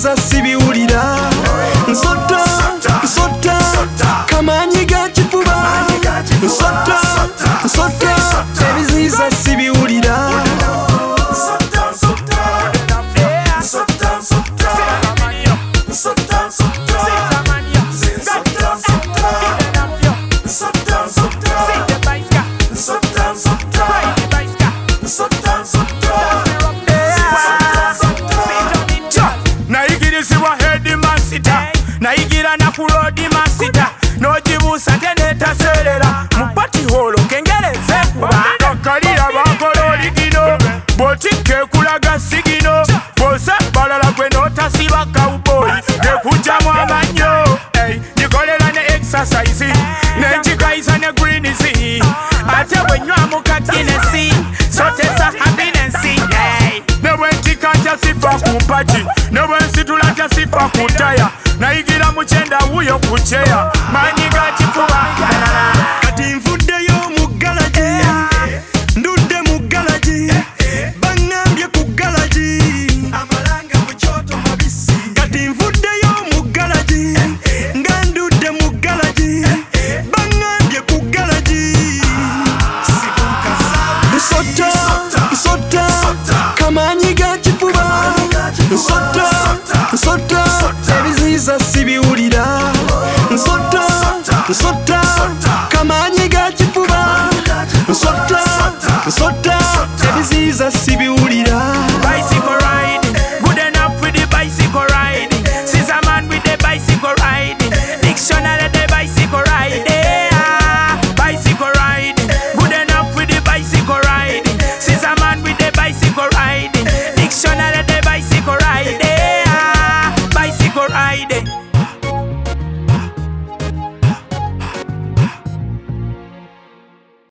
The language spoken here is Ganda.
ebiziyiza sibiwulira nsota nsota kamanyi ga kifuba nsota nsota ebiziyiza sibiwulira nayigirizibwa hedi masita nayigira nakulodi masita nogibuusa tenetaseerera mu patiholo kengereze kuba kakalira bakola oligino bwotikka ekulaga sigino bwose balala gwe notasiba kawuboyi nekujjamu amannyo gikolera ne exercise nenjigayisa ne greensi ate bwenywamu kaginesi sotesa happinesi nebwentikatya sifa ku mpagi nebwensitulatya sifa ku taya nayigira mukyenda wuyo ku kyeya manyi ga kifuba kati nvuddeyo mu galagi ndudde mu galagi baŋŋambye ku galagi amalanga mu kyoto mabisi kati nvuddeyo mu galagi nga ndudde mu galagi baŋŋambye ku galagi nsota nsota kamanyi ga kifuba nsota nsota ebiziyiza sibiwulira nsota nsota kamanyi ga kifuba nsota nsota ebiziyiza sibiwulira bicycle ride